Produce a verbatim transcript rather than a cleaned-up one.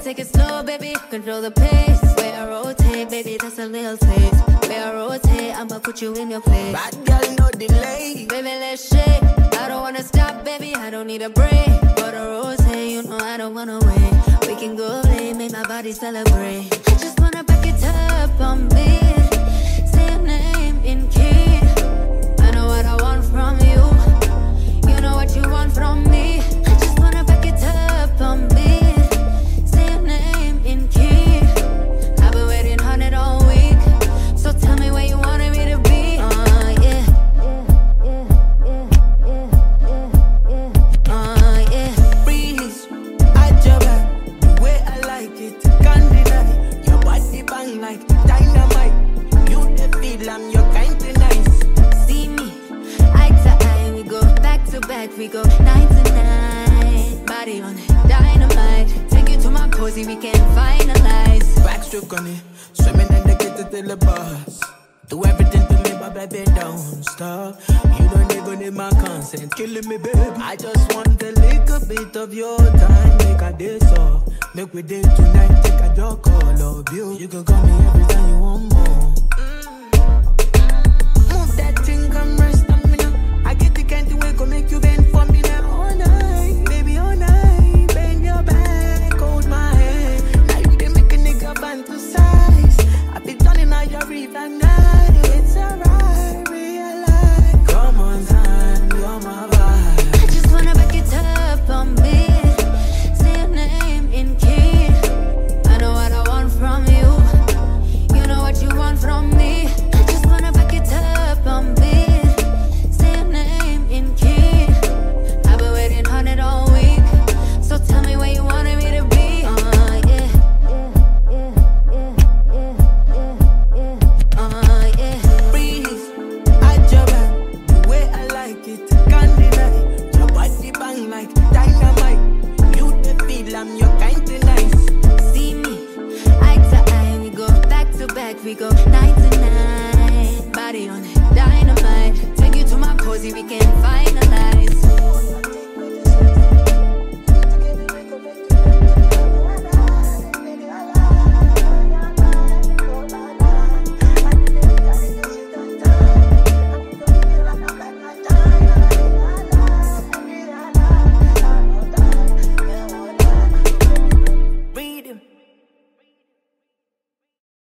take it slow, baby, control the pace. Where I rotate, baby, that's a little taste. Where I rotate, I'ma put you in your place. Bad girl, no delay. Baby, let's shake. I don't wanna stop, baby, I don't need a break. But I rotate, you know I don't wanna wait. We can go late, make my body celebrate. I just wanna back it up on me. Say your name in key. I know what I want from you. You know what you want from me. I just wanna back it up on me. Say your name in key. I've been waiting on it all week. So tell me where you wanted me to be. Uh, yeah. Uh, yeah. Breeze, I your back, the way I like it. Can't deny, your body bang like dynamite. You the feel I'm your kind of nice. See me, eye to eye, we go back to back, we go night to night. Body on it, dynamite. Take you to my cozy, we can finalize. Backstroke on it, swimming in the kitchen till the bus. Do everything to me, but baby, don't stop. You don't even need my consent, killing me, babe. I just want a little bit of your time, make a day so. Make we date tonight, take a joke, all of you. You can call me every time you want more.